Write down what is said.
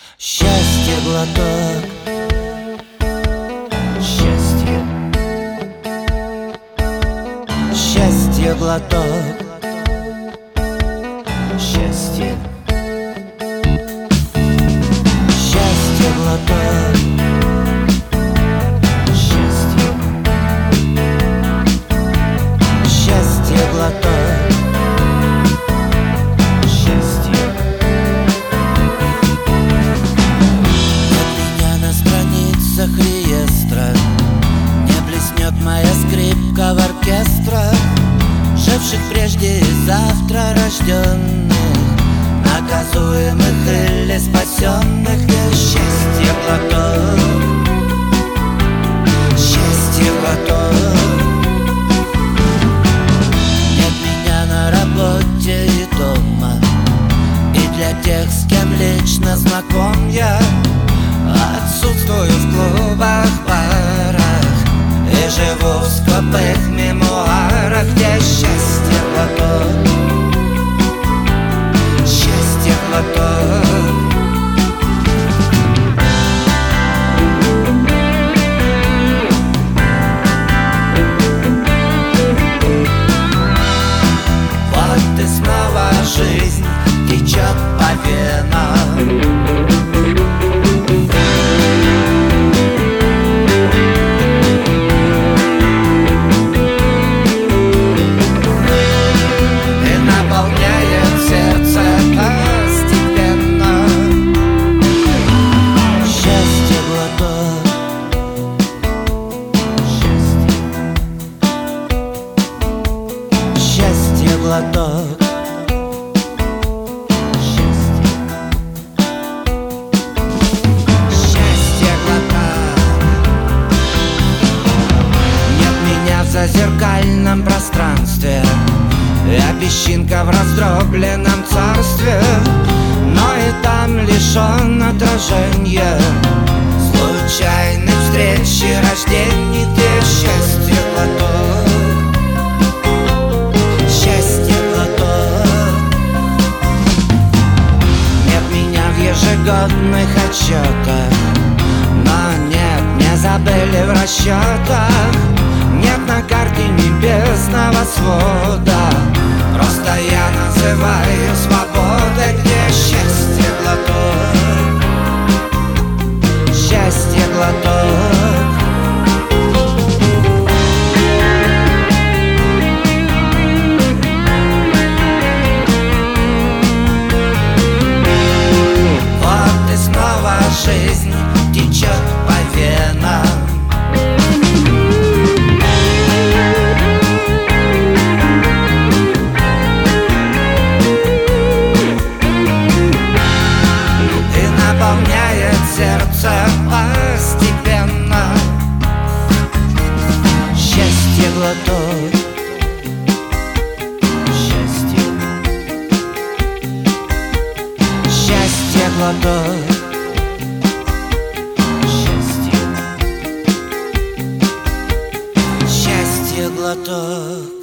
Счастье глоток, счастье, счастье глоток, счастье, счастье глоток, счастье, счастье глоток, счастье. Реестра не блеснет моя скрипка в оркестрах живших прежде и завтра рожденных, наказуемых или спасенных. И счастье глоток, счастье глоток. Нет меня на работе и дома, и для тех, с кем лично знаком я, отсутствую в клубах, барах и живу в скупых мемуарах, где счастье глоток, счастье глоток. Вот и снова жизнь течет по венам. Счастье глоток, счастье, счастье глоток. Нет меня в зазеркальном пространстве, я песчинка в раздробленном царстве, но и там лишен отражения случайных встреч и рождений. Где счастье глоток, счастье глоток. Нет меня в ежегодных отчетах, но нет, не забыли в расчетах. Нет на карте небесного свода, просто я называю свободой. Где счастье глоток, счастье глоток. Вот и снова жизнь течет по венам. Наполняет сердце постепенно. Счастье глоток, счастье, счастье глоток, счастье, счастье глоток.